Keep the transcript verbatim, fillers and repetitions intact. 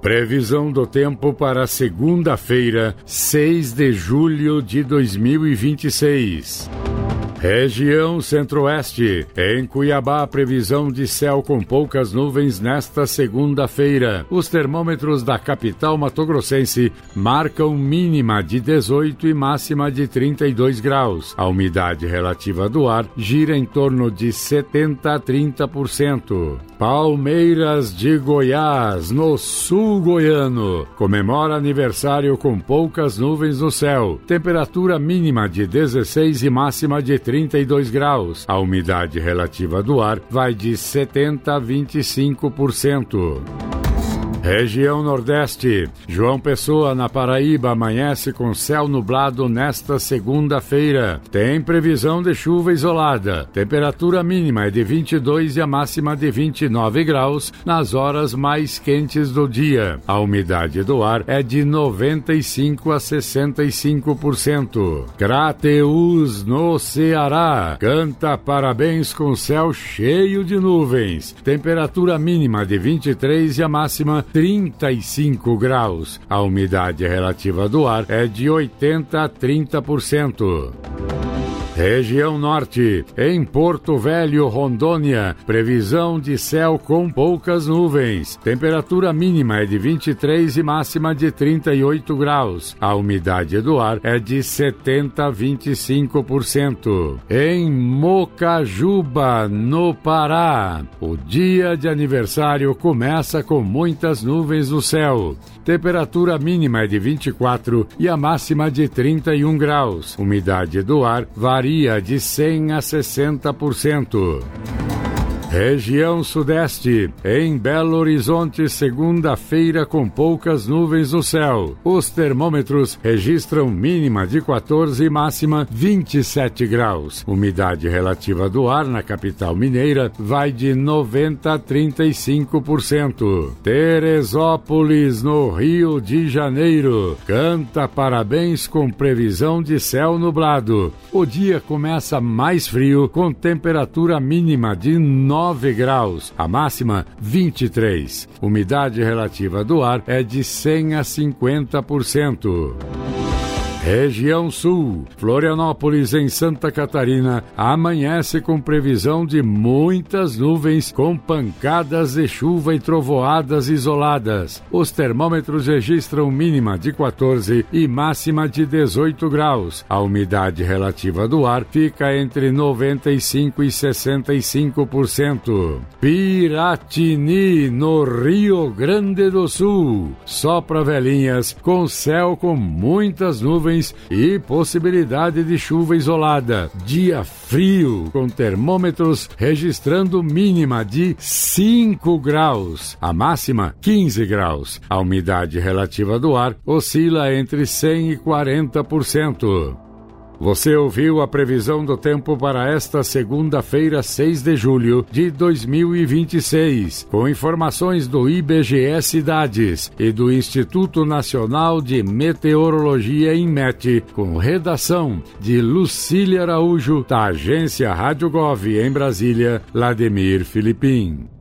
Previsão do tempo para segunda-feira, seis de julho de dois mil e vinte e seis. Região Centro-Oeste. Em Cuiabá, previsão de céu com poucas nuvens nesta segunda-feira. Os termômetros da capital mato-grossense marcam mínima de dezoito e máxima de trinta e dois graus. A umidade relativa do ar gira em torno de setenta a trinta por cento. Palmeiras de Goiás, no sul goiano, comemora aniversário com poucas nuvens no céu. Temperatura mínima de dezesseis e máxima de trinta e dois graus. A umidade relativa do ar vai de setenta a vinte e cinco por cento. Região Nordeste. João Pessoa, na Paraíba, amanhece com céu nublado nesta segunda-feira. Tem previsão de chuva isolada. Temperatura mínima é de vinte e dois e a máxima de vinte e nove graus nas horas mais quentes do dia. A umidade do ar é de noventa e cinco a sessenta e cinco por cento. Crateús, no Ceará, canta parabéns com céu cheio de nuvens. Temperatura mínima de vinte e três e a máxima trinta e cinco graus. A umidade relativa do ar é de oitenta a trinta por cento. Região Norte. Em Porto Velho, Rondônia, previsão de céu com poucas nuvens. Temperatura mínima é de vinte e três e máxima de trinta e oito graus. A umidade do ar é de setenta a vinte e cinco por cento. Em Mocajuba, no Pará, o dia de aniversário começa com muitas nuvens no céu. Temperatura mínima é de vinte e quatro e a máxima de trinta e um graus. Umidade do ar varia de cem a sessenta por cento. Região Sudeste. Em Belo Horizonte, segunda-feira com poucas nuvens no céu. Os termômetros registram mínima de quatorze e máxima vinte e sete graus. Umidade relativa do ar na capital mineira vai de noventa a trinta e cinco por cento. Teresópolis, no Rio de Janeiro, canta parabéns com previsão de céu nublado. O dia começa mais frio, com temperatura mínima de nove graus, a máxima vinte e três. Umidade relativa do ar é de cem a cinquenta por cento. Região Sul. Florianópolis, em Santa Catarina, amanhece com previsão de muitas nuvens com pancadas de chuva e trovoadas isoladas. Os termômetros registram mínima de quatorze e máxima de dezoito graus. A umidade relativa do ar fica entre noventa e cinco e sessenta e cinco por cento. Piratini, no Rio Grande do Sul. Sopra velhinhas com céu com muitas nuvens e possibilidade de chuva isolada. Dia frio, com termômetros registrando mínima de cinco graus, a máxima quinze graus. A umidade relativa do ar oscila entre cem e quarenta por cento. Você ouviu a previsão do tempo para esta segunda-feira, seis de julho de dois mil e vinte e seis, com informações do I B G E Cidades e do Instituto Nacional de Meteorologia, INMET, com redação de Lucília Araújo, da agência Rádio Gov em Brasília, Lademir Filipim.